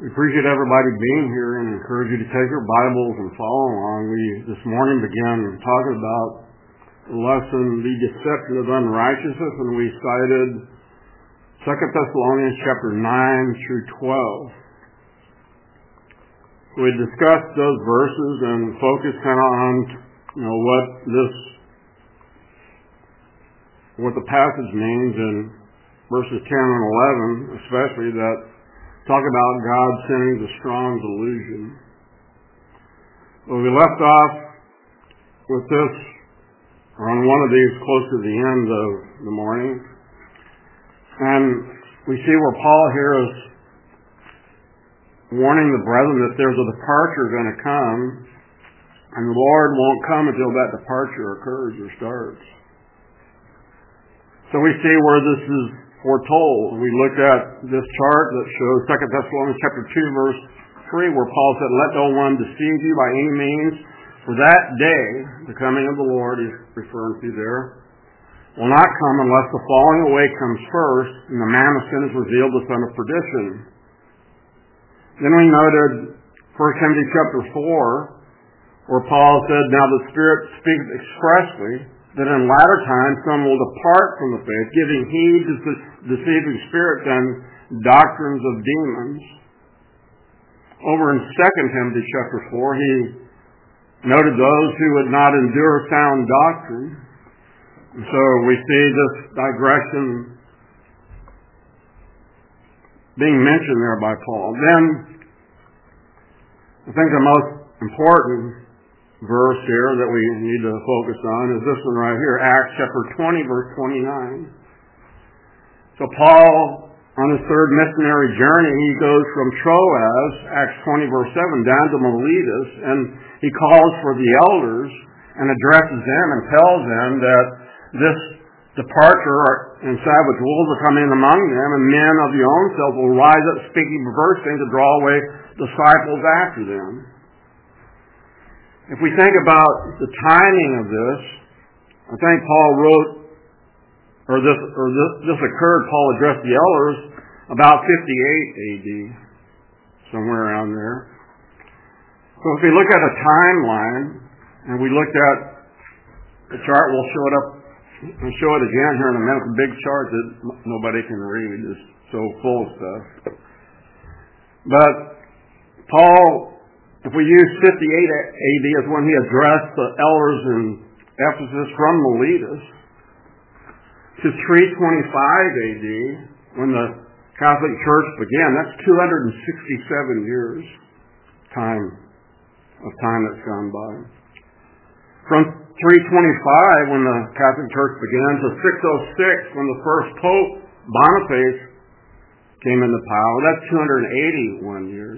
We appreciate everybody being here and encourage you to take your Bibles and follow along. We this morning began talking about the lesson, the deception of unrighteousness, and we cited 2 Thessalonians chapter 9 through 12. We discussed those verses and focused kind of on what the passage means in verses 10 and 11, especially that talk about God sending the strong delusion. Well, we left off with this, or on one of these close to the end of the morning, and we see where Paul here is warning the brethren that there's a departure going to come, and the Lord won't come until that departure occurs or starts. So we see where this is foretold. We looked at this chart that shows 2 Thessalonians chapter 2 verse 3 where Paul said, "Let no one deceive you by any means, for that day," the coming of the Lord he's referring to there, "will not come unless the falling away comes first and the man of sin is revealed, the son of perdition." Then we noted 1 Timothy chapter 4 where Paul said, "Now the Spirit speaks expressly that in latter times some will depart from the faith, giving heed to deceiving spirits and doctrines of demons." Over in 2 Timothy chapter 4, he noted those who would not endure sound doctrine. And so we see this digression being mentioned there by Paul. Then, I think the most important verse here that we need to focus on is this one right here, Acts chapter 20, verse 29. So Paul, on his third missionary journey, he goes from Troas, Acts 20, verse 7, down to Miletus, and he calls for the elders and addresses them and tells them that this departure and savage wolves will come in among them, and men of your own self will rise up speaking perverse things to draw away disciples after them. If we think about the timing of this, I think Paul wrote, this occurred, Paul addressed the elders about 58 AD, somewhere around there. So if we look at a timeline, and we looked at the chart, we'll show it again here in a minute, a big chart that nobody can read, it's so full of stuff. But Paul, if we use 58 AD as when he addressed the elders in Ephesus from Miletus, to 325 AD, when the Catholic Church began, that's 267 years time that's gone by. From 325, when the Catholic Church began, to 606, when the first Pope, Boniface, came into power, that's 281 years.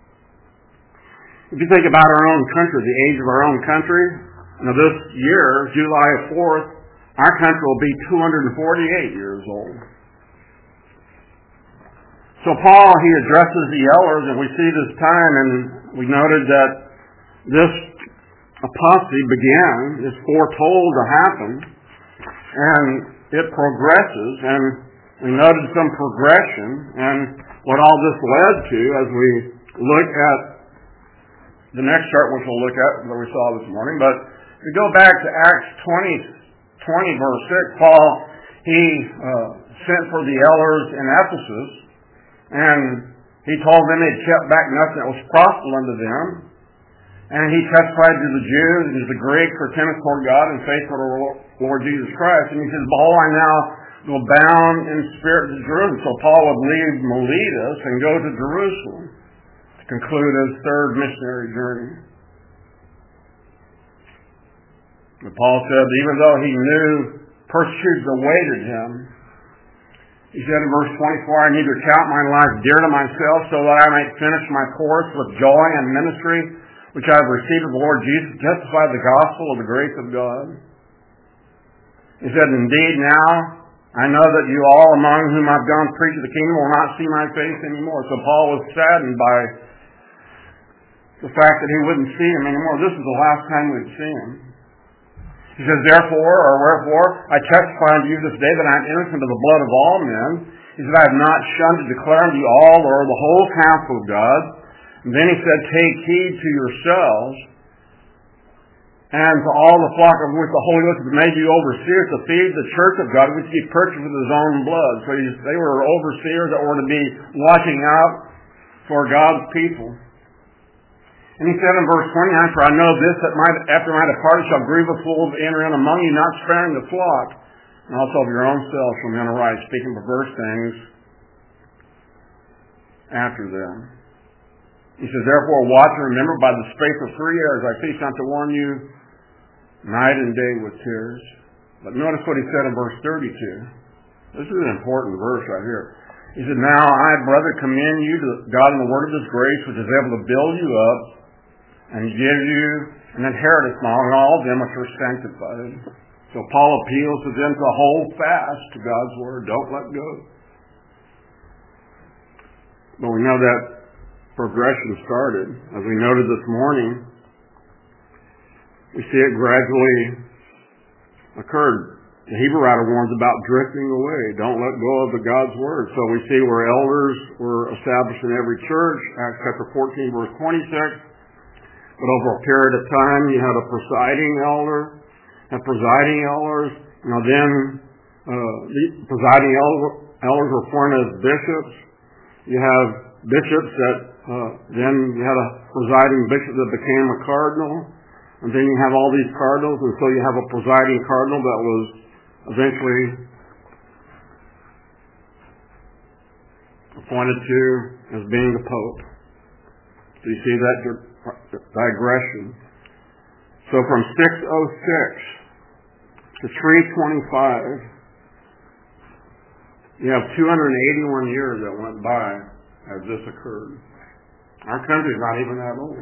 If you think about our own country, the age of our own country, this year, July 4th, our country will be 248 years old. So Paul, he addresses the elders, and we see this time, and we noted that this apostasy began, is foretold to happen, and it progresses, and we noted some progression, and what all this led to as we look at the next chart, which we'll look at, that we saw this morning. But if we go back to Acts 20 verse 6, Paul, he sent for the elders in Ephesus, and he told them they'd kept back nothing that was profitable unto them. And he testified to the Jews and to the Greeks for tenets toward God and faith for the Lord Jesus Christ. And he says, "Behold, I now go bound in spirit to Jerusalem." So Paul would leave Miletus and go to Jerusalem to conclude his third missionary journey. But Paul said, even though he knew persecution awaited him, he said in verse 24, "I neither count my life dear to myself, so that I might finish my course with joy and ministry, which I have received of the Lord Jesus, to testify the gospel of the grace of God." He said, "Indeed now I know that you all among whom I've gone to preach the kingdom will not see my face anymore." So Paul was saddened by the fact that he wouldn't see him anymore. This is the last time we'd see him. He says, "Therefore, or wherefore, I testify unto you this day that I am innocent of the blood of all men, He said, I have not shunned to declare unto you all or the whole counsel of God. And then he said, take heed to yourselves and to all the flock of which the Holy Ghost has made you overseers to feed the church of God, which he purchased with his own blood. So they were overseers that were to be watching out for God's people. And he said in verse 29, for I know this, that after my departure shall grievous wolves enter in among you, not sparing the flock, and also of your own selves from men arise, speaking perverse things after them. He says, therefore watch and remember by the space of 3 years I cease not to warn you night and day with tears. But notice what he said in verse 32. This is an important verse right here. He said, now I, brother, commend you to God in the word of his grace, which is able to build you up and give you an inheritance among all them which are sanctified. So Paul appeals to them to hold fast to God's word. Don't let go. But we know that progression started. As we noted this morning, we see it gradually occurred. The Hebrew writer warns about drifting away. Don't let go of the God's word. So we see where elders were established in every church. Acts chapter 14, verse 26. But over a period of time, you had a presiding elder, and presiding elders. Then the presiding elders were appointed as bishops. You have bishops that then you had a presiding bishop that became a cardinal, and then you have all these cardinals, and so you have a presiding cardinal that was eventually appointed to as being the Pope. So you see that digression. So from 606 to 325, you have 281 years that went by as this occurred. Our country's not even that old.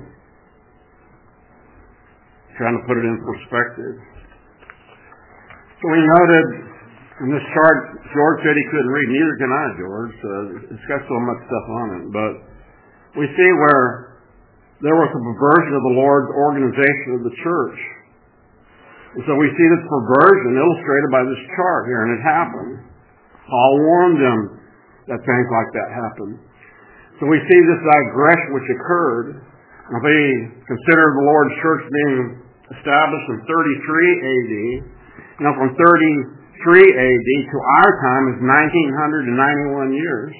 Trying to put it in perspective. So we noted in this chart, George said he couldn't read. Neither can I, George. It's got so much stuff on it. But we see where there was a perversion of the Lord's organization of the church. And so we see this perversion illustrated by this chart here, and it happened. Paul warned them that things like that happened. So we see this digression which occurred. If we consider the Lord's church being established in 33 AD, from 33 AD to our time is 1991 years.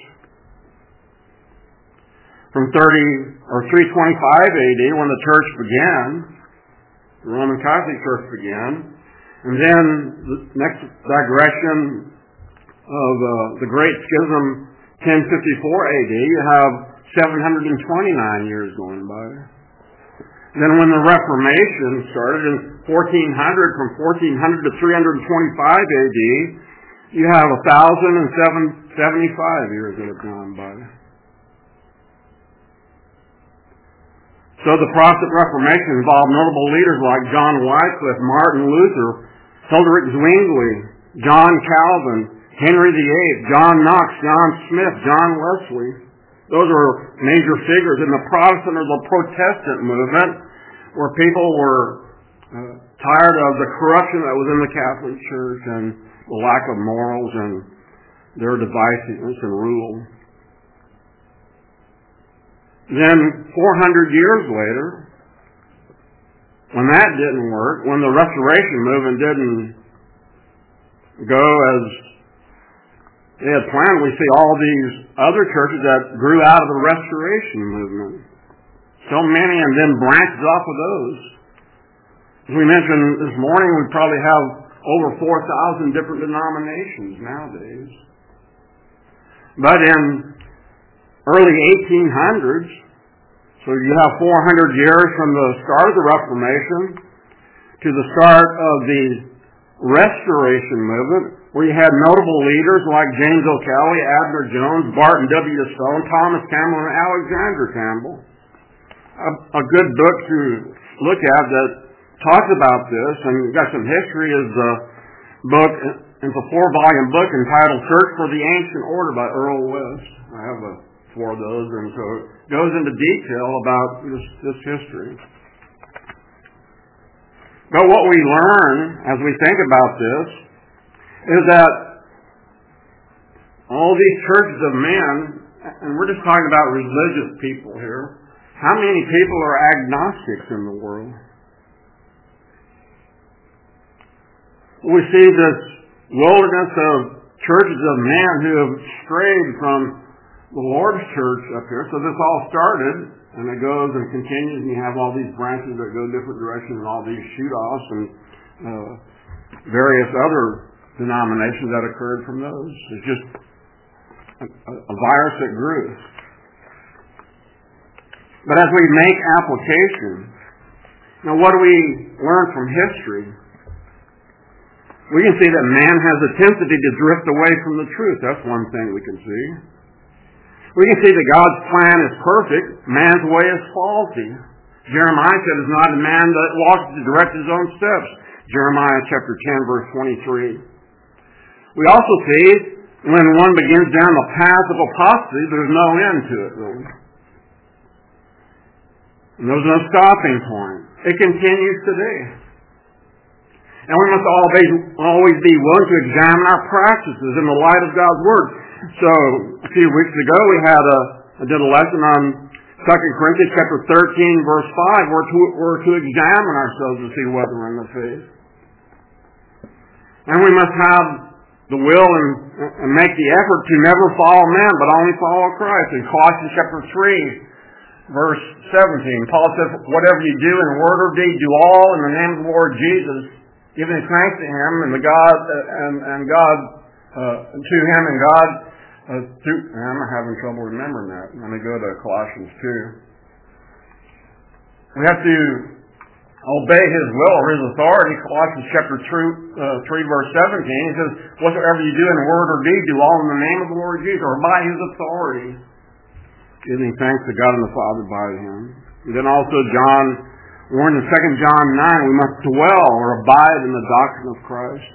From 325 AD, when the church began, the Roman Catholic Church began, and then the next digression of the Great Schism, 1054 AD, you have 729 years going by. Then when the Reformation started in 1400, from 1400 to 325 AD, you have 1,075 years that have gone by. So the Protestant Reformation involved notable leaders like John Wycliffe, Martin Luther, Hilderic Zwingli, John Calvin, Henry VIII, John Knox, John Smith, John Wesley. Those are major figures in the Protestant or the Protestant movement, where people were tired of the corruption that was in the Catholic Church and the lack of morals and their divisiveness and rule. Then 400 years later, when that didn't work, when the Restoration movement didn't go as they had planned, we see all these other churches that grew out of the Restoration movement. So many, and then branched off of those. As we mentioned this morning, we probably have over 4,000 different denominations nowadays. But in early 1800s, so you have 400 years from the start of the Reformation to the start of the Restoration movement, where you had notable leaders like James O'Callaghan, Abner Jones, Barton W. Stone, Thomas Campbell, and Alexander Campbell. A good book to look at that talks about this, and got some history, is the book, it's a 4-volume book entitled Search for the Ancient Order by Earl West. I have 4 of those, and so it goes into detail about this history. But what we learn as we think about this is that all these churches of men, and we're just talking about religious people here, how many people are agnostics in the world? We see this wilderness of churches of men who have strayed from the Lord's church up here. So this all started, and it goes and continues, and you have all these branches that go different directions, and all these shoot-offs, and various other denominations that occurred from those. It's just a virus that grew. But as we make application, now what do we learn from history? We can see that man has a tendency to drift away from the truth. That's one thing we can see. We can see that God's plan is perfect. Man's way is faulty. Jeremiah said, "It's not a man that walks to direct his own steps." Jeremiah chapter 10, verse 23. We also see when one begins down the path of apostasy, there's no end to it, really. And there's no stopping point. It continues today. And we must always be willing to examine our practices in the light of God's Word. So, a few weeks ago, I did a lesson on 2 Corinthians chapter 13, verse 5. We're to examine ourselves to see whether we're in the faith. And we must have the will and make the effort to never follow man, but only follow Christ. In Colossians chapter 3, verse 17, Paul says, "Whatever you do in word or deed, do all in the name of the Lord Jesus, giving thanks to Him and to God through." I'm having trouble remembering that. Let me go to Colossians 2. We have to obey His will or His authority. Colossians chapter 3, verse 17, He says, "Whatsoever you do in word or deed, do all in the name of the Lord Jesus," or by His authority, giving thanks to God and the Father by Him. And then also John warned in 2 John 9, we must dwell or abide in the doctrine of Christ.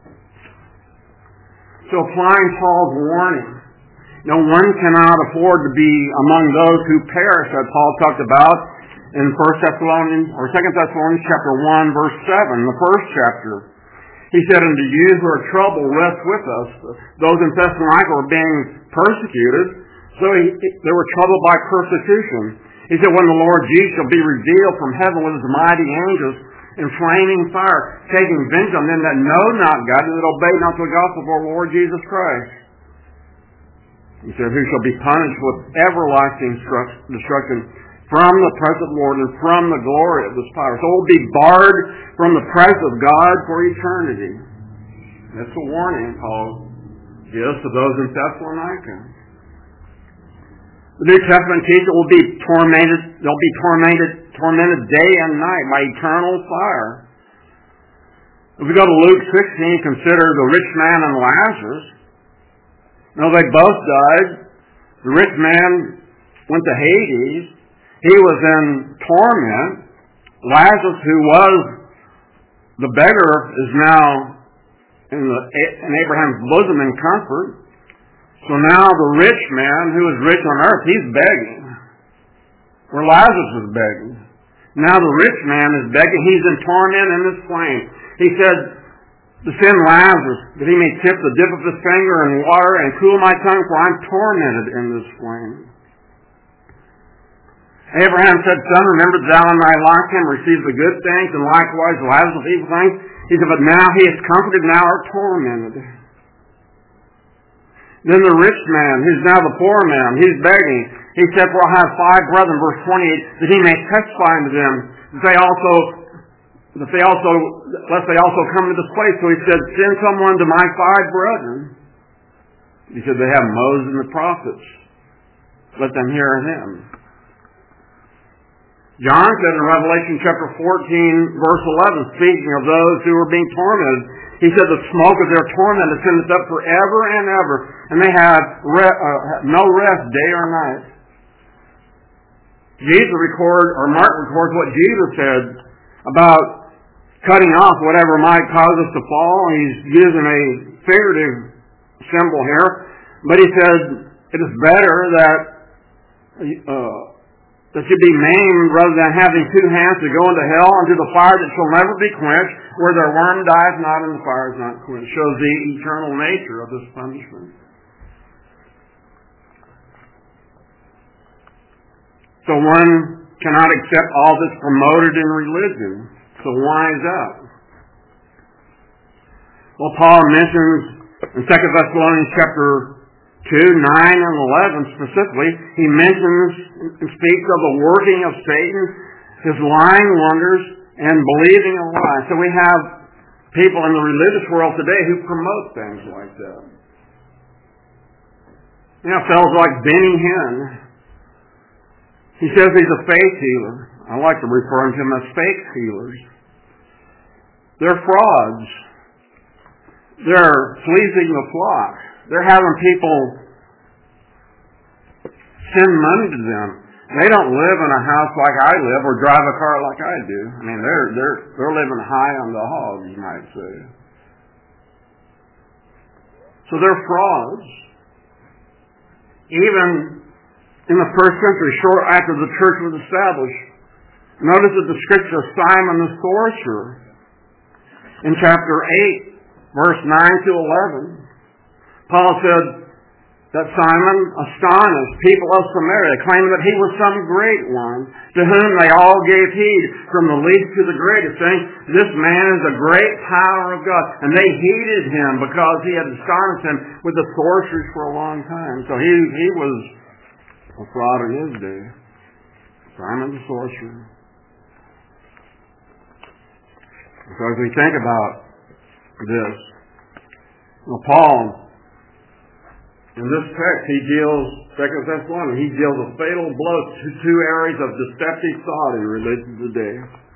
So applying Paul's warning, no one cannot afford to be among those who perish, that Paul talked about in 2 Thessalonians chapter 1, verse 7, the first chapter. He said, "And to you who are troubled, rest with us." Those in Thessalonica were being persecuted, so they were troubled by persecution. He said, "When the Lord Jesus shall be revealed from heaven with His mighty angels in flaming fire, taking vengeance on them that know not God and that obey not the gospel of our Lord Jesus Christ." He said, "Who shall be punished with everlasting destruction from the presence of the Lord and from the glory of His power." So we'll be barred from the presence of God for eternity. That's a warning Paul gives to those in Thessalonica. The New Testament teaches will be tormented. They'll be tormented day and night by eternal fire. If we go to Luke 16, consider the rich man and Lazarus. Now they both died. The rich man went to Hades. He was in torment. Lazarus, who was the beggar, is now in Abraham's bosom in comfort. So now the rich man, who is rich on earth, he's begging. Where Lazarus was begging. Now the rich man is begging. He's in torment in this flame. He said, "To send Lazarus, that he may tip the dip of his finger in water and cool my tongue, for I'm tormented in this flame." Abraham said, "Son, remember thou in thy lifetime received the good things, and likewise Lazarus of evil things." He said, "But now he is comforted, now are tormented." Then the rich man, who's now the poor man, he's begging. He said, "For I have 5 brethren," verse 28, "that he may testify unto them, lest they also come to this place." So he said, "Send someone to my 5 brethren." He said, "They have Moses and the prophets. Let them hear them." John said in Revelation chapter 14, verse 11, speaking of those who were being tormented, he said, "The smoke of their torment ascendeth up forever and ever, and they have no rest day or night." Mark records what Jesus said about cutting off whatever might cause us to fall. He's using a figurative symbol here, but he said, "It is better that you be maimed rather than having 2 hands to go into hell, unto the fire that shall never be quenched, where their worm dies not and the fire is not quenched." Shows the eternal nature of this punishment. So one cannot accept all that's promoted in religion. So wise up. Well, Paul mentions in 2 Thessalonians chapter 2, 9 and 11 specifically, he mentions and speaks of the working of Satan, his lying wonders, and believing a lie. So we have people in the religious world today who promote things like that. You know, fellows like Benny Hinn. He says he's a faith healer. I like to refer to him as fake healers. They're frauds. They're fleecing the flock. They're having people send money to them. They don't live in a house like I live or drive a car like I do. I mean, they're living high on the hog, you might say. So they're frauds. Even in the first century, short after the church was established, notice the description of Simon the sorcerer in chapter 8, verse 9 to 11. Paul said that Simon astonished people of Samaria, claiming that he was some great one, to whom they all gave heed, from the least to the greatest, saying, "This man is a great power of God." And they heeded him because he had astonished them with the sorceries for a long time. So he was a fraud in his day. Simon the sorcerer. So as we think about this, well, Paul, in this text, he deals, 2 Thessalonians, he deals a fatal blow to two areas of deceptive thought in religion today.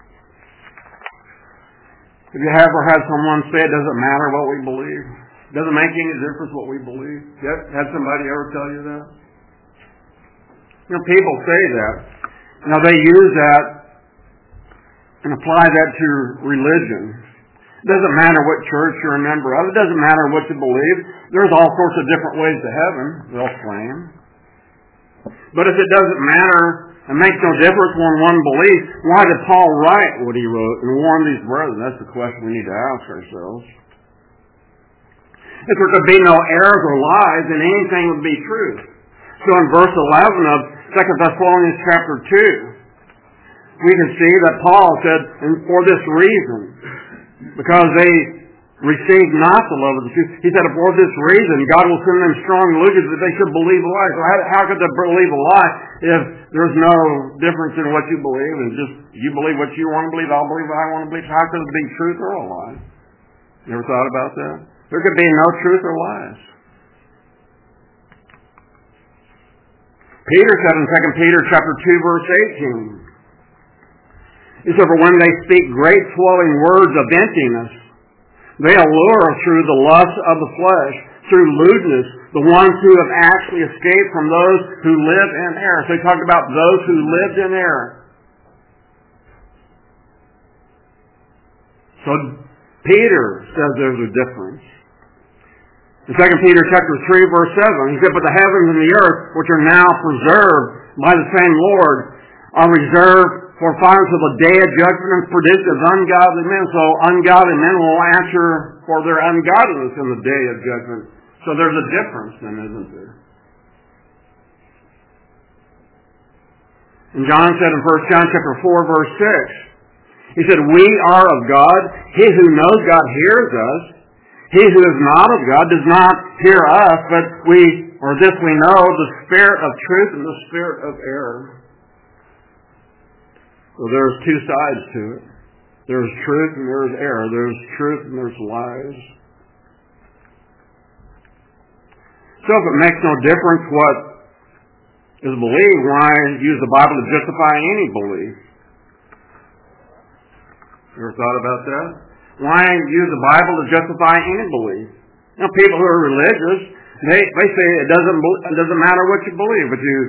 Have you ever had someone say it doesn't matter what we believe? It doesn't make any difference what we believe? Had somebody ever tell you that? You know, people say that. Now they use that and apply that to religion. It doesn't matter what church you're a member of. It doesn't matter what you believe. There's all sorts of different ways to heaven, they'll claim. But if it doesn't matter and makes no difference when one believes, why did Paul write what he wrote and warn these brethren? That's the question we need to ask ourselves. If there could be no errors or lies, then anything would be truth. So in verse 11 of 2 Thessalonians chapter 2, we can see that Paul said, and for this reason, because they received not the love of the truth. He said, for this reason, God will send them strong leaders that they should believe a lie. So how could they believe a lie if there's no difference in what you believe and just you believe what you want to believe, I'll believe what I want to believe? How could it be truth or a lie? You ever thought about that? There could be no truth or lies. Peter said in 2 Peter chapter 2, verse 18, he said, for when they speak great flowing words of emptiness, they allure through the lust of the flesh, through lewdness, the ones who have actually escaped from those who live in error. So he talked about those who lived in error. So Peter says there's a difference. In 2 Peter chapter 3, verse 7, he said, but the heavens and the earth, which are now preserved by the same Lord, are reserved for fire until the day of judgment and perdition of ungodly men. So ungodly men will answer for their ungodliness in the day of judgment. So there's a difference then, isn't there? And John said in 1 John chapter 4, verse 6, he said, we are of God. He who knows God hears us. He who is not of God does not hear us, but this we know, the spirit of truth and the spirit of error. So there's two sides to it. There's truth and there's error. There's truth and there's lies. So if it makes no difference what is believed, why use the Bible to justify any belief? You ever thought about that? Why use the Bible to justify any belief? You know, people who are religious, they say it doesn't matter what you believe, but you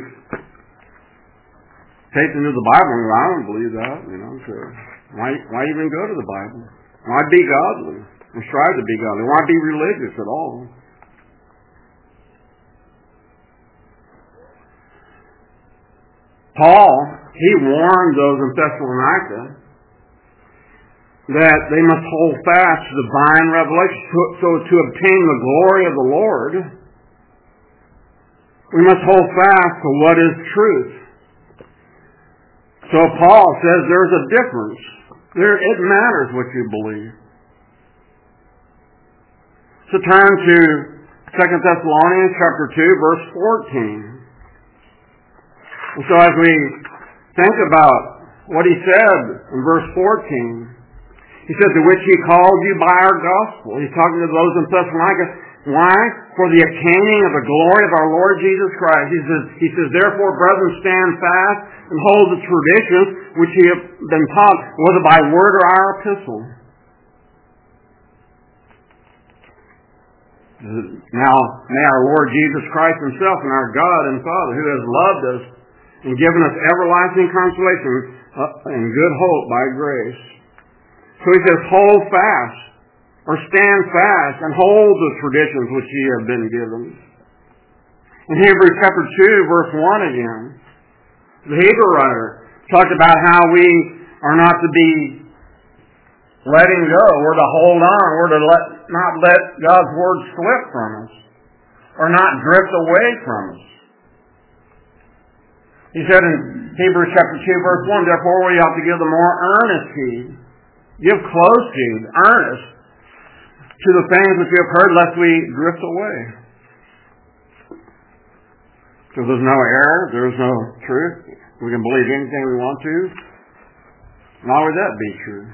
take into the Bible, and I don't believe that, so why even go to the Bible? Why be godly? Or strive to be godly? Why be religious at all? Paul, he warned those in Thessalonica that they must hold fast to divine revelation. So to obtain the glory of the Lord, we must hold fast to what is truth. So Paul says there's a difference. It matters what you believe. So turn to 2 Thessalonians chapter 2, verse 14. And so as we think about what he said in verse 14, he said, to which he called you by our gospel. He's talking to those in Thessalonica. Why? For the attaining of the glory of our Lord Jesus Christ. He says, therefore, brethren, stand fast and hold the traditions which ye have been taught, whether by word or our epistle. Now, may our Lord Jesus Christ himself and our God and Father, who has loved us and given us everlasting consolation and good hope by grace. So he says, hold fast, or stand fast, and hold the traditions which ye have been given. In Hebrews chapter 2, verse 1 again, the Hebrew writer talked about how we are not to be letting go, we're to hold on, we're to not let God's word slip from us, or not drift away from us. He said in Hebrews chapter 2, verse 1, therefore we ought to give the more earnest heed, give close heed, earnest, to the things which we have heard, lest we drift away. So there's no error, there's no truth. We can believe anything we want to. Why would that be true?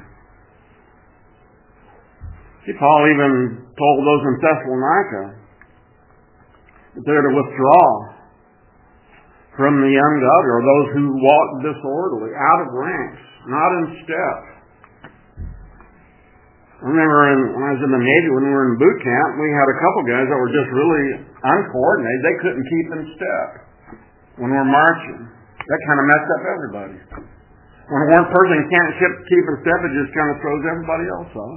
See, Paul even told those in Thessalonica that they're to withdraw from the ungodly, or those who walk disorderly, out of ranks, not in step. I remember when I was in the Navy, when we were in boot camp, we had a couple guys that were just really uncoordinated. They couldn't keep in step when we're marching. That kind of messed up everybody. When one person can't keep in step, it just kind of throws everybody else off.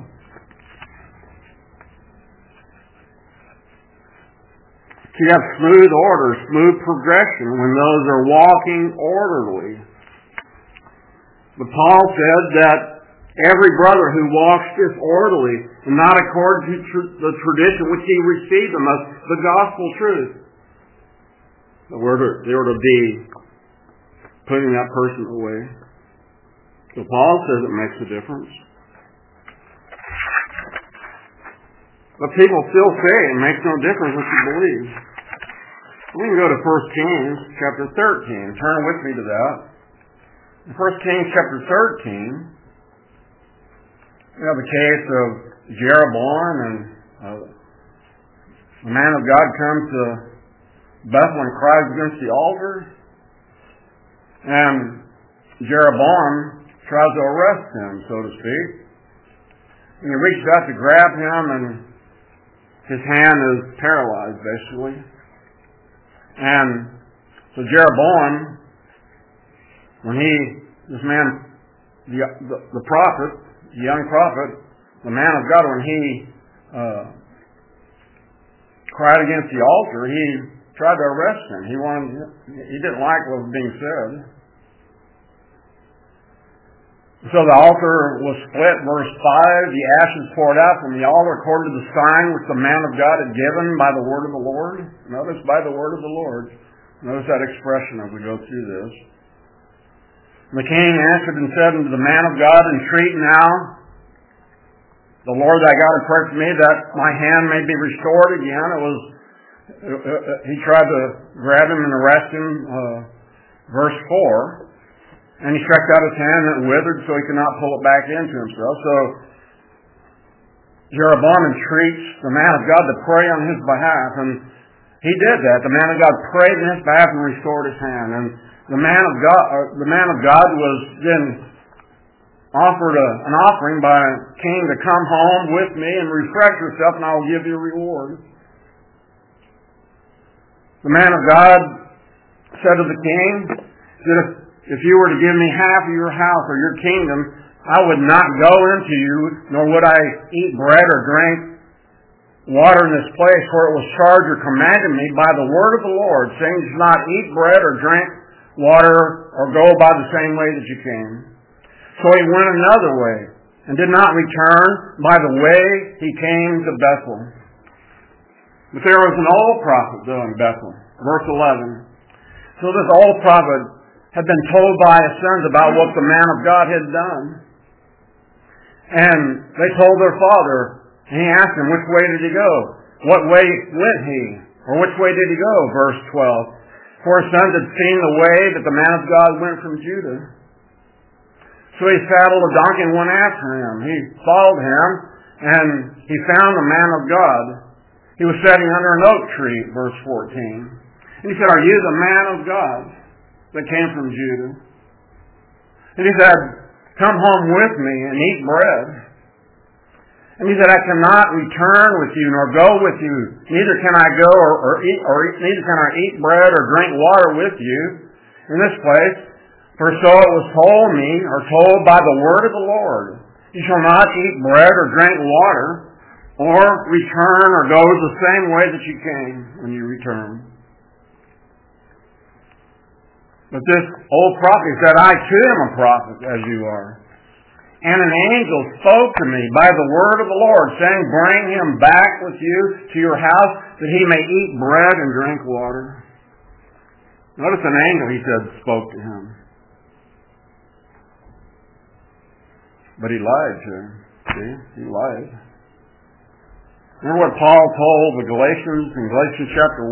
So you have smooth order, smooth progression when those are walking orderly. But Paul said that every brother who walks disorderly and not according to the tradition which he received from us, the gospel truth, they were to be putting that person away. So Paul says it makes a difference. But people still say it makes no difference what you believe. We can go to 1 Kings chapter 13. Turn with me to that. In 1 Kings chapter 13, we have the case of Jeroboam, and the man of God comes to Bethel and cries against the altar. And Jeroboam tries to arrest him, so to speak. And he reaches out to grab him, and his hand is paralyzed, basically. And so Jeroboam, when the prophet, the young prophet, the man of God, when he cried against the altar, he tried to arrest him. He didn't like what was being said. So the altar was split, verse 5, the ashes poured out from the altar according to the sign which the man of God had given by the word of the Lord. Notice, by the word of the Lord. Notice that expression as we go through this. And the king answered and said unto the man of God, entreat now the Lord thy God, and pray for me that my hand may be restored again. He tried to grab him and arrest him, verse 4. And he stretched out his hand and it withered, so he could not pull it back into himself. So Jeroboam entreats the man of God to pray on his behalf, and he did that. The man of God prayed on his behalf and restored his hand. And the man of God was then offered an offering by a king to come home with me and refresh yourself, and I will give you a reward. The man of God said to the king that if you were to give me half of your house or your kingdom, I would not go into you, nor would I eat bread or drink water in this place, for it was charged or commanded me by the word of the Lord, saying, do not eat bread or drink water or go by the same way that you came. So he went another way and did not return by the way he came to Bethel. But there was an old prophet, though, in Bethel. Verse 11. So this old prophet had been told by his sons about what the man of God had done. And they told their father, and he asked him, which way did he go? What way went he? Or which way did he go? Verse 12. For his sons had seen the way that the man of God went from Judah. So he saddled a donkey and went after him. He followed him, and he found the man of God. He was sitting under an oak tree, verse 14. And he said, are you the man of God that came from Judah? And he said, come home with me and eat bread. And he said, I cannot return with you nor go with you. Neither can I go neither can I eat bread or drink water with you in this place. For so it was told me, or told by the word of the Lord, you shall not eat bread or drink water, or return or go the same way that you came when you return. But this old prophet said, I too am a prophet, as you are. And an angel spoke to me by the word of the Lord, saying, bring him back with you to your house, that he may eat bread and drink water. Notice an angel, he said, spoke to him. But he lied to him. See? He lied. Remember what Paul told the Galatians in Galatians chapter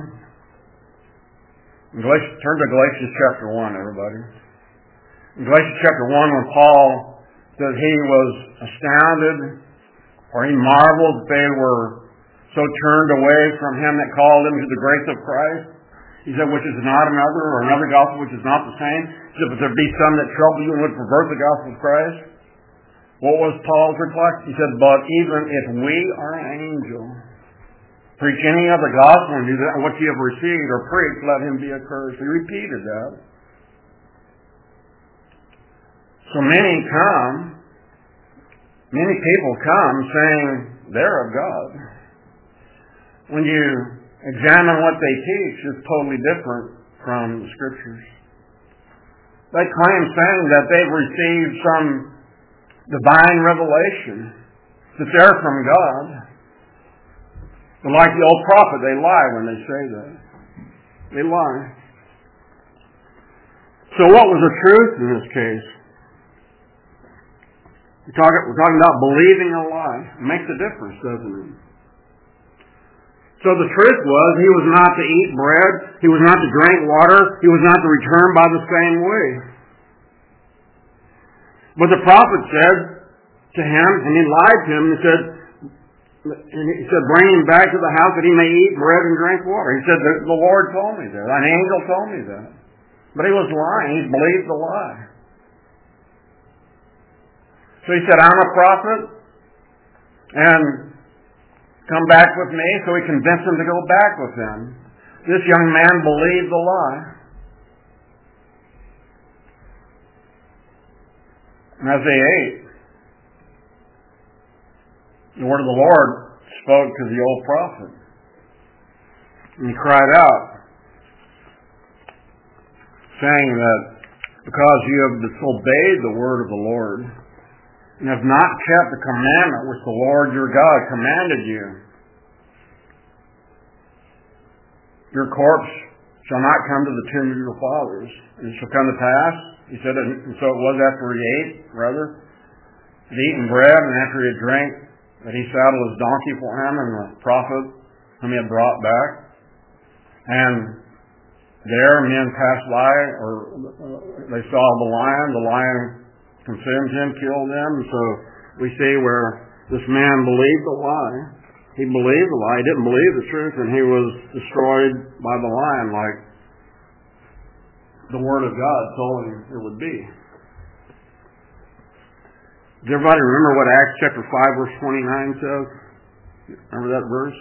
1? Turn to Galatians chapter 1, everybody. In Galatians chapter 1, when Paul said he was astounded, or he marveled that they were so turned away from him that called them to the grace of Christ. He said, which is not another, or another gospel which is not the same. He said, but there be some that trouble you and would pervert the gospel of Christ. What was Paul's reply? He said, but even if we are an angel, preach any other gospel and do that, what you have received or preached, let him be accursed. He repeated that. So many people come saying they're of God. When you examine what they teach, it's totally different from the Scriptures. They claim saying that they've received some divine revelation, that they're from God. But like the old prophet, they lie when they say that. They lie. So what was the truth in this case? We're talking about believing a lie. It makes a difference, doesn't it? So the truth was, he was not to eat bread, he was not to drink water, he was not to return by the same way. But the prophet said to him, and he lied to him, and he said, bring him back to the house that he may eat bread and drink water. He said, the Lord told me that. An angel told me that. But he was lying. He believed the lie. So he said, I'm a prophet, and come back with me. So he convinced him to go back with him. This young man believed the lie. And as they ate, the word of the Lord spoke to the old prophet. And he cried out, saying that because you have disobeyed the word of the Lord, and have not kept the commandment which the Lord your God commanded you, your corpse shall not come to the tomb of your fathers. And it shall come to pass, he said, and so it was after he ate, had eaten bread, and after he had drank, that he saddled his donkey for him and the prophet whom he had brought back. And there men passed by, or they saw the lion consumed him, killed him. And so we see where this man believed the lie. He believed the lie. He didn't believe the truth, and he was destroyed by the lion like the Word of God told him it would be. Does everybody remember what Acts chapter 5 verse 29 says? Remember that verse?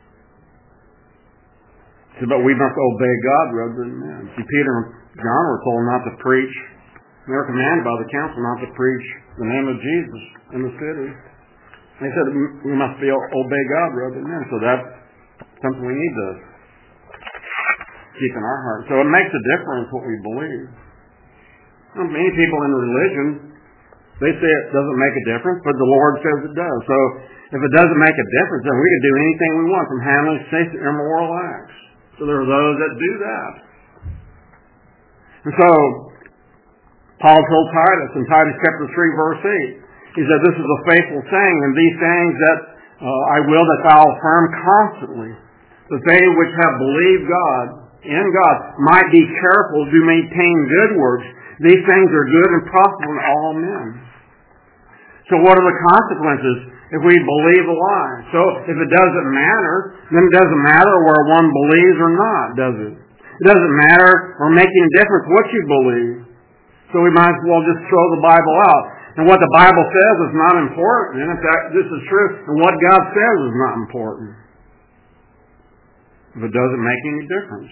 It said, but we must obey God rather than men. See, Peter and John were told not to preach. They were commanded by the council not to preach the name of Jesus in the city. They said we must obey God rather than men. So that's something we need to keep in our heart. So it makes a difference what we believe. Well, many people in religion, they say it doesn't make a difference, but the Lord says it does. So if it doesn't make a difference, then we can do anything we want, from handling sexual immoral acts. So there are those that do that. And so, Paul told Titus in Titus chapter 3, verse 8, he said, this is a faithful saying, and these things that I will that thou affirm constantly, that they which have believed God, in God, might be careful to maintain good works. These things are good and profitable in all men. So what are the consequences if we believe a lie? So if it doesn't matter, then it doesn't matter where one believes or not, does it? It doesn't matter or make any difference what you believe. So we might as well just throw the Bible out. And what the Bible says is not important. And in fact, this is true. And what God says is not important. If it doesn't make any difference.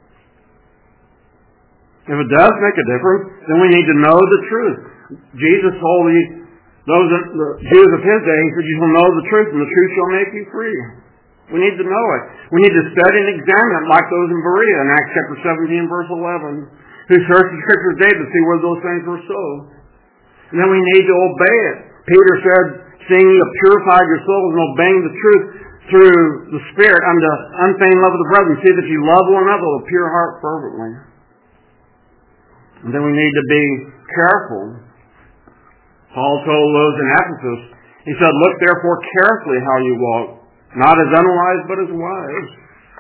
If it does make a difference, then we need to know the truth. Jesus told those the Jews of his day, he said, you shall know the truth, and the truth shall make you free. We need to know it. We need to study and examine it like those in Berea in Acts chapter 17, verse 11. Who searched the scriptures daily to see where those things were so. And then we need to obey it. Peter said, seeing you have purified your souls and obeying the truth through the Spirit unto unfeigned love of the brethren, see that you love one another with a pure heart fervently. And then we need to be careful. Paul told those in Ephesus, he said, look therefore carefully how you walk, not as unwise but as wise.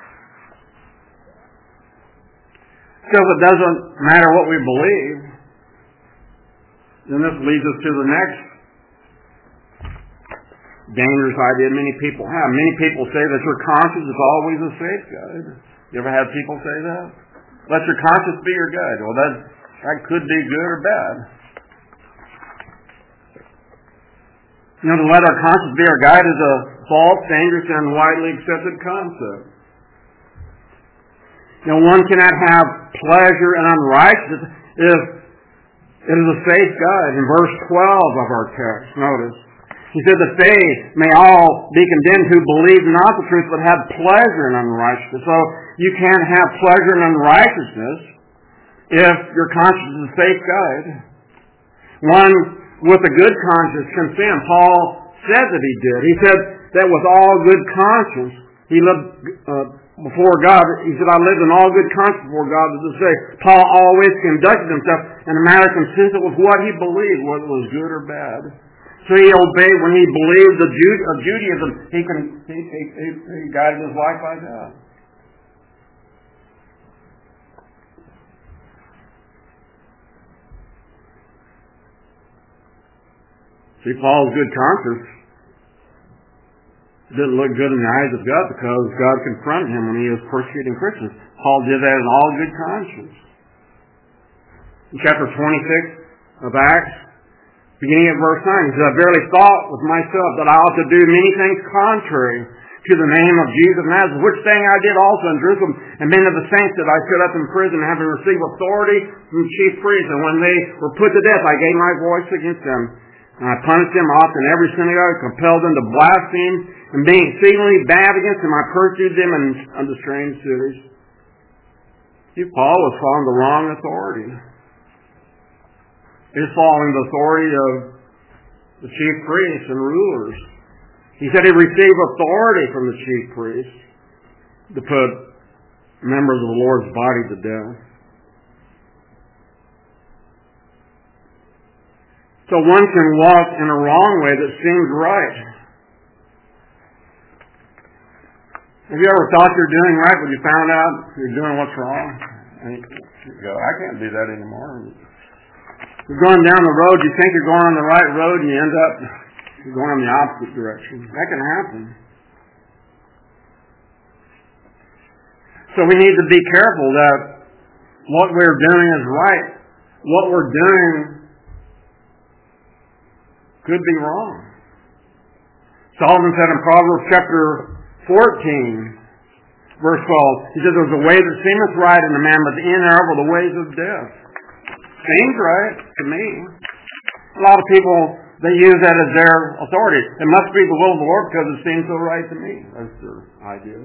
Because it doesn't matter what we believe, then this leads us to the next dangerous idea many people have. Many people say that your conscience is always a safeguard. You ever had people say that? Let your conscience be your guide. Well, that could be good or bad. You know, to let our conscience be our guide is a false, dangerous, and widely accepted concept. You know, one cannot have pleasure and unrighteousness if it is a safe guide. In verse 12 of our text, notice, he said that they may all be condemned who believe not the truth but have pleasure in unrighteousness. So you can't have pleasure in unrighteousness if your conscience is a safe guide. One with a good conscience can sin. Paul said that he did. He said that with all good conscience, he lived before God. He said, I lived in all good conscience before God. As I say, Paul always conducted himself in a manner consistent with what he believed, whether it was good or bad. So he obeyed when he believed the Judaism. He guided his life by that. See, Paul's good conscience didn't look good in the eyes of God because God confronted him when he was persecuting Christians. Paul did that in all good conscience. In chapter 26 of Acts, beginning at verse 9, he said, I verily thought with myself that I ought to do many things contrary to the name of Jesus of Nazareth, which thing I did also in Jerusalem, and many of the saints that I set up in prison, having received authority from the chief priests, and when they were put to death, I gave my voice against them. And I punished them oft in every synagogue, compelled them to blaspheme, and being exceedingly bad against them, I persecuted them unto strange cities. See, Paul was following the wrong authority. He was following the authority of the chief priests and rulers. He said he received authority from the chief priests to put members of the Lord's body to death. So one can walk in a wrong way that seems right. Have you ever thought you're doing right, but you found out you're doing what's wrong? And you go, I can't do that anymore. You're going down the road, you think you're going on the right road, and you end up going in the opposite direction. That can happen. So we need to be careful that what we're doing is right. What we're doing could be wrong. Solomon said in Proverbs chapter 14, verse 12, he said, there's a way that seemeth right in a man, but the end thereof are the ways of death. Seems right to me. A lot of people, they use that as their authority. It must be the will of the Lord because it seems so right to me. That's their idea.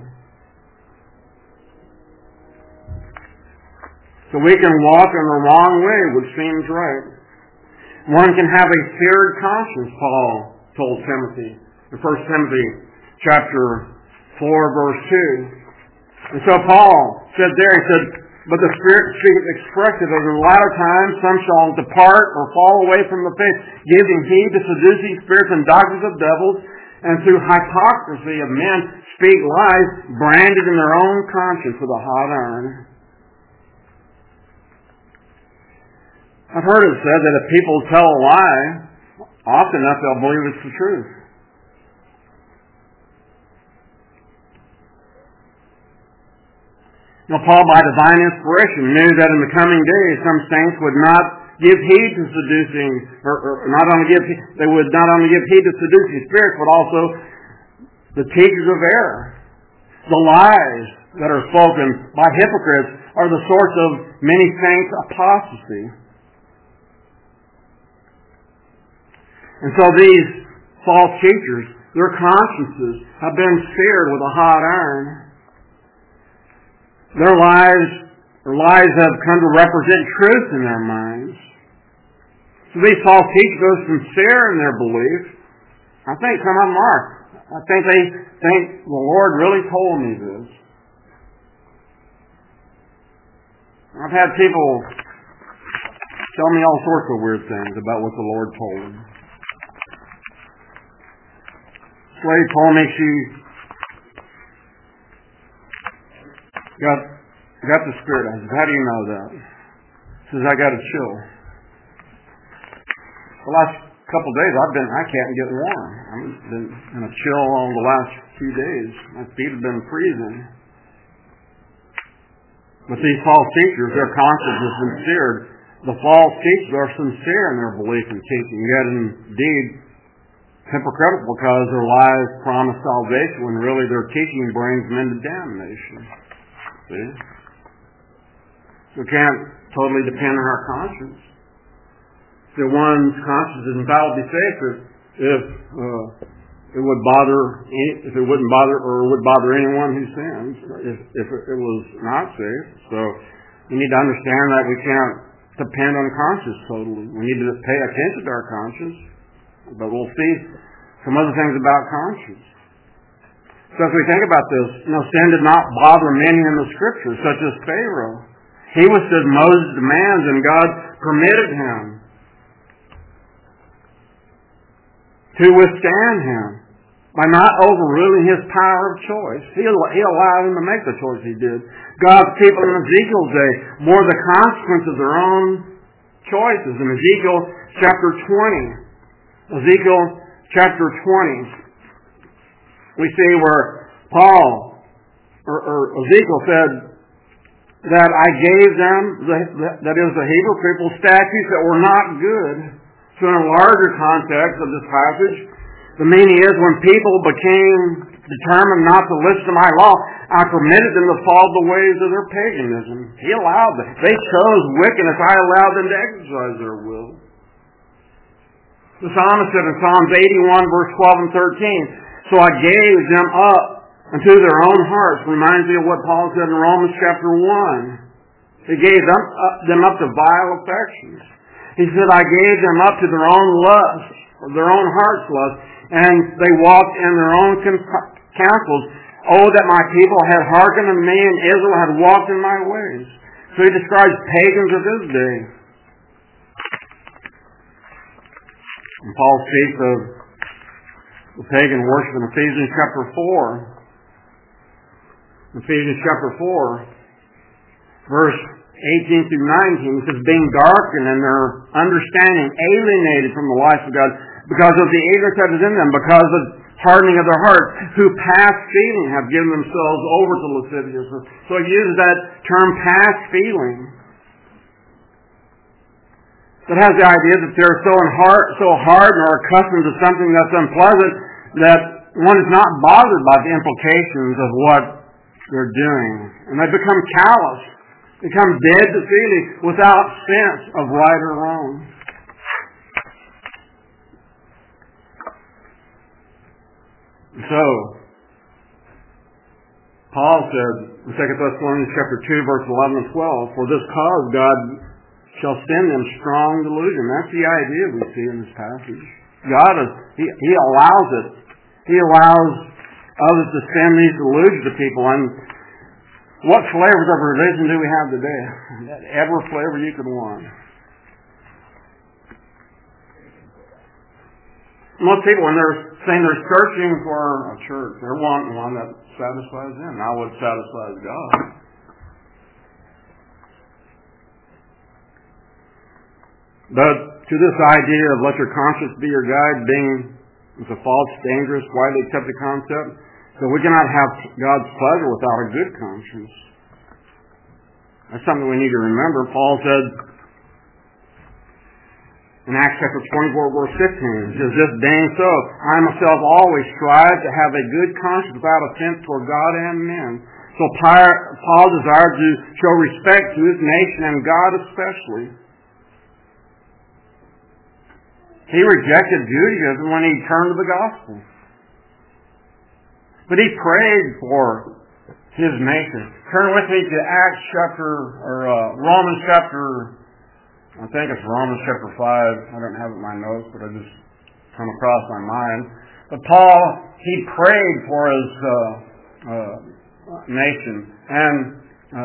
So we can walk in the wrong way, which seems right. One can have a seared conscience, Paul told Timothy in 1 Timothy chapter 4, verse 2. And so Paul said there, he said, but the Spirit speaketh expressively. In the latter times some shall depart or fall away from the faith, giving heed to seducing spirits and doctrines of devils, and through hypocrisy of men speak lies, branded in their own conscience with a hot iron. I've heard it said that if people tell a lie, often enough they'll believe it's the truth. Now, Paul, by divine inspiration, knew that in the coming days some saints would not give heed to seducing, they would not only give heed to seducing spirits, but also the teachers of error. The lies that are spoken by hypocrites are the source of many saints' apostasy. And so these false teachers, their consciences have been seared with a hot iron. Their lies have come to represent truth in their minds. So these false teachers are sincere in their belief. I think some of them are. I think they think the Lord really told me this. I've had people tell me all sorts of weird things about what the Lord told them. This lady told me she got the Spirit. I said, how do you know that? She says, I got a chill. The last couple of days I can't get warm. I've been in a chill all the last few days. My feet have been freezing. But these false teachers, their conscience is sincere. The false teachers are sincere in their belief and teaching, yet indeed hypocritical because their lies promise salvation when really their teaching brings men to damnation. See? We can't totally depend on our conscience. That one's conscience is infallibly safe if it would bother anyone who sins. If it was not safe, so we need to understand that we can't depend on conscience totally. We need to pay attention to our conscience, but we'll see some other things about conscience. So as we think about this, sin did not bother many in the Scriptures, such as Pharaoh. He withstood Moses' demands, and God permitted him to withstand him by not overruling his power of choice. He allowed him to make the choice he did. God's people in Ezekiel's day bore the consequence of their own choices. In Ezekiel chapter 20, we see where Ezekiel said that I gave them, that is the Hebrew people, statutes that were not good. So in a larger context of this passage, the meaning is when people became determined not to listen to my law, I permitted them to follow the ways of their paganism. He allowed them. They chose wickedness. I allowed them to exercise their will. The psalmist said in Psalms 81, verse 12 and 13, so I gave them up unto their own hearts. Reminds me of what Paul said in Romans chapter 1. He gave them up to vile affections. He said, I gave them up to their own lust, or their own heart's lust, and they walked in their own counsels. Oh, that my people had hearkened unto me, and Israel had walked in my ways. So he describes pagans of his day. And Paul speaks of the pagan worship in Ephesians chapter 4. Ephesians chapter 4, verse 18 through 19, says, being darkened and their understanding alienated from the life of God because of the ignorance that is in them, because of hardening of their hearts, who past feeling have given themselves over to lasciviousness. So he uses that term past feeling. That has the idea that they're so hard or accustomed to something that's unpleasant that one is not bothered by the implications of what they're doing. And they become callous. Become dead to feeling without sense of right or wrong. So, Paul said in 2 Thessalonians chapter 2, verse 11 and 12, for this cause God shall send them strong delusion. That's the idea we see in this passage. God He allows it. He allows others to send these delusions to people. And What flavors of religion do we have today? Every flavor you could want. Most people, when they're saying they're searching for a church, they're wanting one that satisfies them, not what satisfies God. But to this idea of let your conscience be your guide, it's a false, dangerous, widely accepted concept. So we cannot have God's pleasure without a good conscience. That's something we need to remember. Paul said in Acts chapter 24, verse 15, it says, "This being so, I myself always strive to have a good conscience without offense toward God and men." So Paul desired to show respect to his nation and God especially. He rejected Judaism when he turned to the gospel. But he prayed for his nation. Turn with me to Romans chapter, I think it's Romans chapter 5. I don't have it in my notes, but I just come across my mind. But Paul, he prayed for his nation. And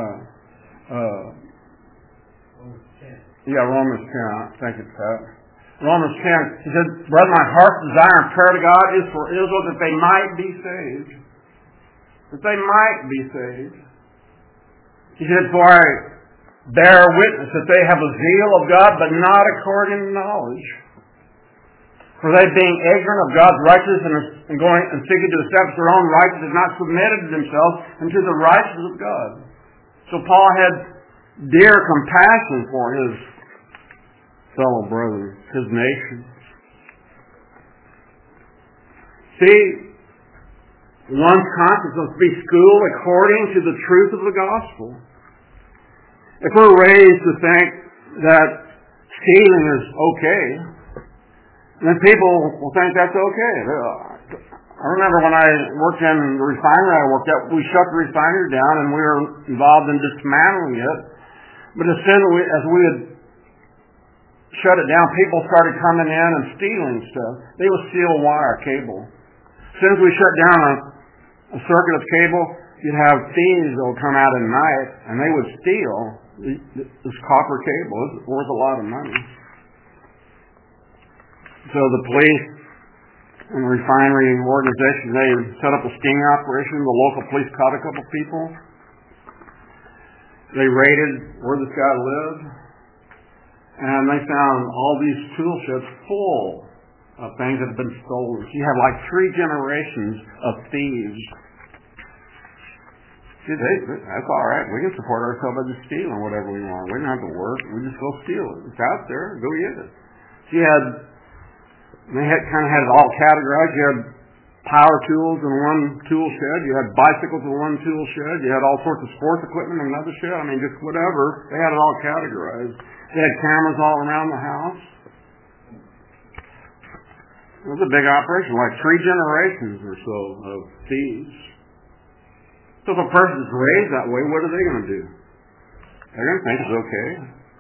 Romans 10. Thank you, Pat. Romans 10, he said, "Brother, my heart's desire and prayer to God is for Israel that they might be saved." That they might be saved. He said, "For I bear witness that they have a zeal of God, but not according to knowledge. For they, being ignorant of God's righteousness and going and seeking to establish their own righteousness, have not submitted themselves unto the righteousness of God." So Paul had dear compassion for his fellow brothers, his nation. See, one's conscience must be schooled according to the truth of the gospel. If we're raised to think that stealing is okay, then people will think that's okay. I remember when I worked in the refinery I worked at, we shut the refinery down and we were involved in dismantling it. But as soon as we had shut it down, people started coming in and stealing stuff. They would steal wire, cable. As soon as we shut down a circuit of cable, you'd have thieves that would come out at night and they would steal this copper cable. It's worth a lot of money. So the police and the refinery organization, they set up a sting operation. The local police caught a couple people. They raided where this guy lived. And they found all these tool sheds full of things that had been stolen. So you had like 3 generations of thieves. See, that's all right. We can support ourselves by just stealing whatever we want. We don't have to work. We just go steal it. It's out there. Go get it. So they kind of had it all categorized. You had power tools in one tool shed. You had bicycles in one tool shed. You had all sorts of sports equipment in another shed. I mean, just whatever. They had it all categorized. They had cameras all around the house. It was a big operation, like 3 generations or so of thieves. So if a person's raised that way, what are they going to do? They're going to think it's okay.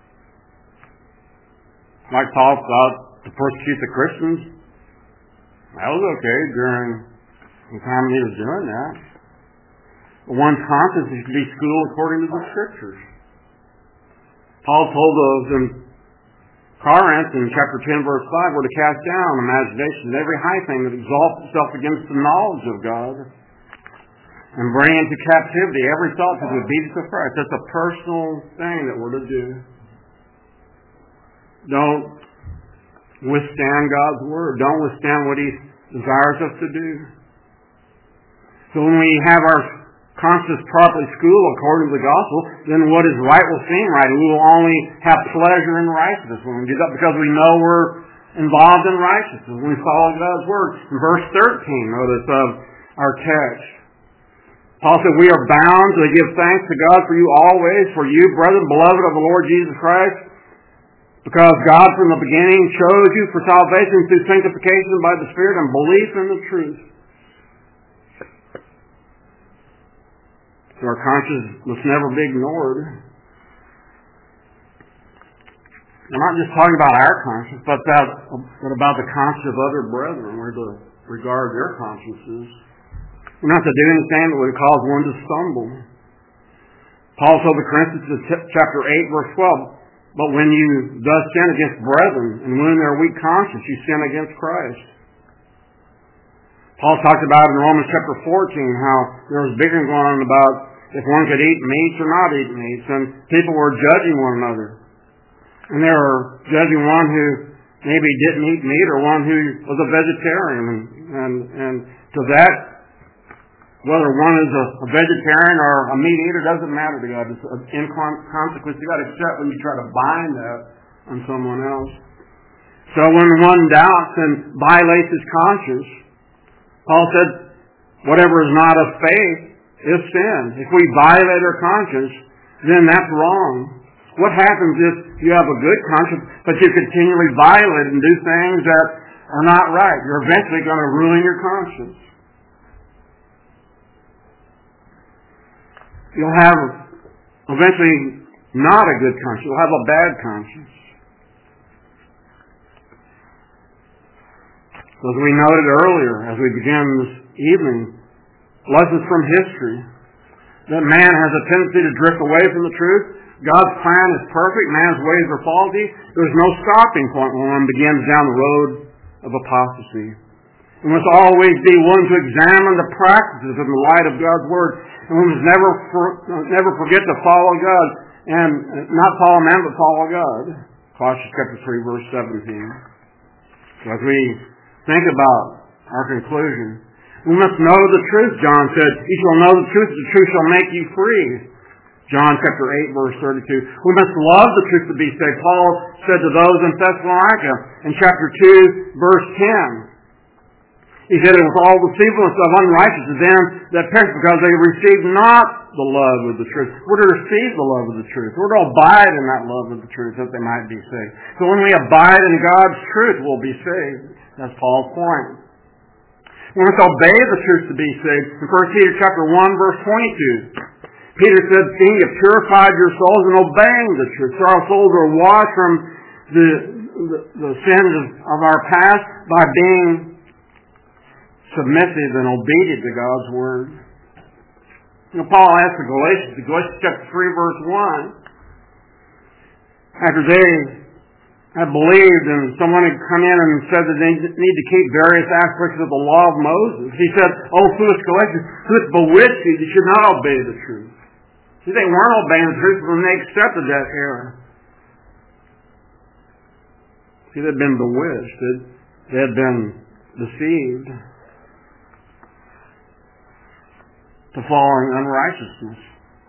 Like Paul thought to persecute the Christians, that was okay during the time he was doing that. But one's conscience is to be schooled according to the Scriptures. Paul told those in Corinth in chapter 10, verse 5, we're to cast down imagination and every high thing that exalts itself against the knowledge of God and bring into captivity every thought to the obedience of Christ. That's a personal thing that we're to do. Don't withstand God's Word. Don't withstand what He desires us to do. So when we have our conscience properly schooled according to the gospel, then what is right will seem right, and we will only have pleasure in righteousness when we do that because we know we're involved in righteousness when we follow God's Word. In verse 13, notice of our text, Paul said, "We are bound to give thanks to God for you always, for you, brethren, beloved of the Lord Jesus Christ, because God from the beginning chose you for salvation through sanctification by the Spirit and belief in the truth." So our conscience must never be ignored. We're not just talking about our conscience, but about the conscience of other brethren. We're to regard their consciences. We're not to do anything that would cause one to stumble. Paul told the Corinthians in chapter 8, verse 12, but when you thus sin against brethren and wound their weak conscience, you sin against Christ. Paul talked about in Romans chapter 14 how there was bickering going on about if one could eat meats or not eat meats, and people were judging one another. And they were judging one who maybe didn't eat meat or one who was a vegetarian. And to that, whether one is a vegetarian or a meat eater doesn't matter to God. It's an inconsequence. You've got to accept when you try to bind that on someone else. So when one doubts and violates his conscience, Paul said, whatever is not of faith is sin. If we violate our conscience, then that's wrong. What happens if you have a good conscience, but you continually violate and do things that are not right? You're eventually going to ruin your conscience. You'll have eventually not a good conscience. You'll have a bad conscience. As we noted earlier, as we begin this evening, lessons from history, that man has a tendency to drift away from the truth. God's plan is perfect. Man's ways are faulty. There's no stopping point when one begins down the road of apostasy. We must always be willing to examine the practices in the light of God's Word. And we must never forget to follow God. And not follow man, but follow God. Colossians chapter 3, verse 17. So as we think about our conclusion, we must know the truth, John said. You shall know the truth shall make you free. John chapter 8, verse 32. We must love the truth to be saved. Paul said to those in Thessalonica in chapter 2, verse 10. He said, it was all deceitfulness of unrighteousness to them that perish because they received not the love of the truth. We're to receive the love of the truth. We're to abide in that love of the truth that they might be saved. So when we abide in God's truth, we'll be saved. That's Paul's point. We must obey the truth to be saved. In 1 Peter chapter 1, verse 22, Peter said, seeing you purified your souls in obeying the truth. So our souls are washed from the sins of our past by being submissive and obedient to God's Word. You know, Paul asked the Galatians chapter 3, verse 1, after they had believed and someone had come in and said that they need to keep various aspects of the law of Moses. He said, oh, foolish Galatians, who has bewitched you that you should not obey the truth? See, they weren't obeying the truth when they accepted that error. See, they had been bewitched. They had been deceived to following unrighteousness.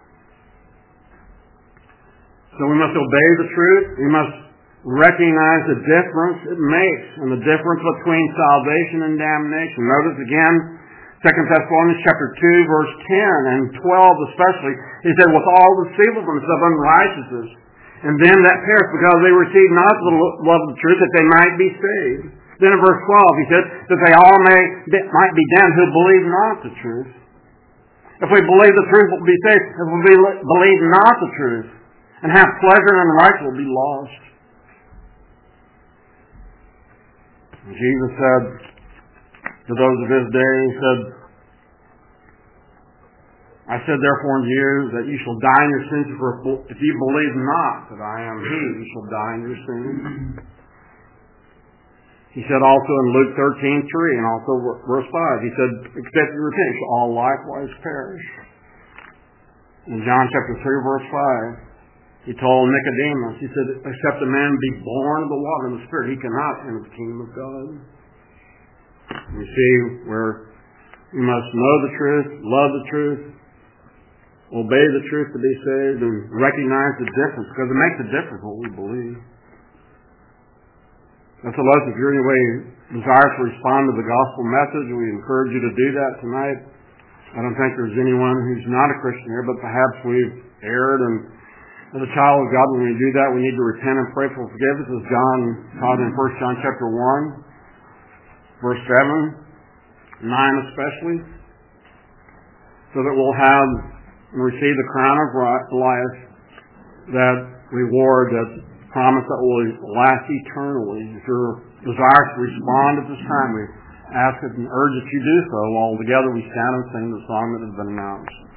So we must obey the truth. We must recognize the difference it makes and the difference between salvation and damnation. Notice again, 2 Thessalonians chapter 2, verse 10 and 12 especially, he said, with all the deceitfulness of unrighteousness, and them that perish because they receive not the love of the truth, that they might be saved. Then in verse 12 he said, that they all might be damned who believe not the truth. If we believe the truth, we'll be saved. If we believe not the truth and have pleasure in unrighteousness, we'll be lost. Jesus said to those of his day, he said, I said therefore unto you that you shall die in your sins, for if you believe not that I am he, you shall die in your sins. He said also in Luke 13:3 and also verse 5, he said, except you repent, shall all likewise perish. In John chapter 3, verse 5, he told Nicodemus, he said, except a man be born of the water and the Spirit, he cannot enter the kingdom of God. You see where we must know the truth, love the truth, obey the truth to be saved, and recognize the difference, because it makes a difference what we believe. That's a lesson. If you're in any way desirous to respond to the gospel message, we encourage you to do that tonight. I don't think there's anyone who's not a Christian here, but perhaps we've erred, and as a child of God, when we do that, we need to repent and pray for forgiveness, as John taught in 1 John chapter 1, verse 7, 9 especially, so that we'll have and receive the crown of life, that reward, that promise that will last eternally. If you're desirous to respond at this time, we ask it and urge that you do so. While together we stand and sing the song that has been announced.